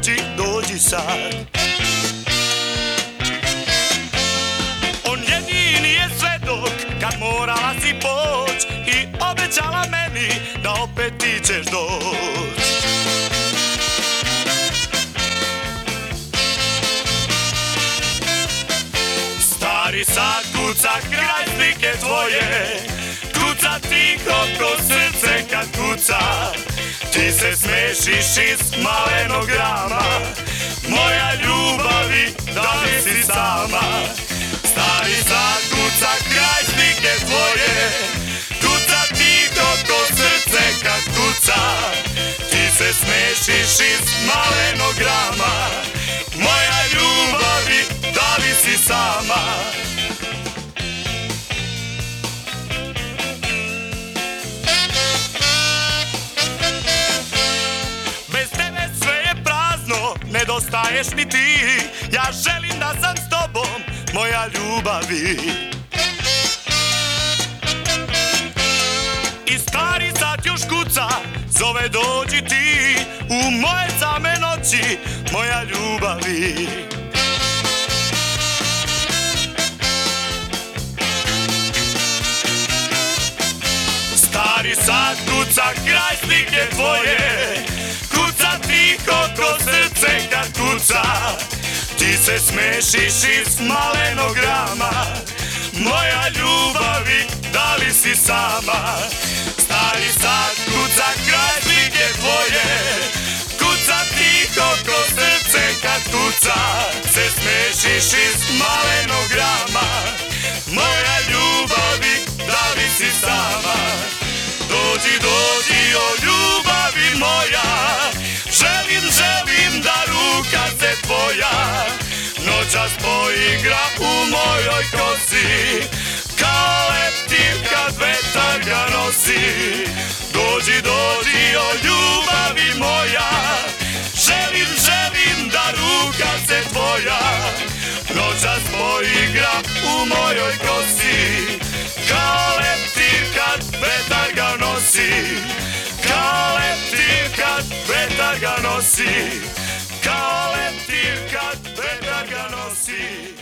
dođi sad. On jedini je svedok kad morala si poć i obećala meni da opet ti ćeš doć. Stari sad kuca kraj slike tvoje, kuca tiho ko srce kad kuca. Ti se smešiš iz malenog rama, moja ljubavi, da li si sama? Stari sad kuca kraj slike tvoje, kuca tiho ko srce kad kuca. Ti se smešiš iz malenog rama, moja ljubavi, da li si sama? Bez tebe sve je prazno, nedostaješ mi ti. Ja želim da sam s tobom, moja ljubavi. I stari sat još kuca, zove dođi ti u moje same noći, moja ljubavi. Stari sat kuca kraj slike tvoje, kuca tiho ko srce kad kuca. Ti se smešiš iz malenog rama, moja ljubavi, da li si sama? Stari sat kuca kraj slike tvoje, kuca tiho ko srce kad kuca. Se smešiš iz malenog rama, moja ljubavi, da li si sama? Dođi, dođi, o ljubavi moja, želim da ruka se tvoja noćas poigra u mojoj kosi, kao leptir kad vetar ga nosi. Dođi, dođi, o ljubavi moja, želim da ruka se tvoja noćas poigra u mojoj kosi, kao leptir kad vetar ga nosi. Kao leptir kad vetar ga nosi, kao leptir kad vetar ga nosi.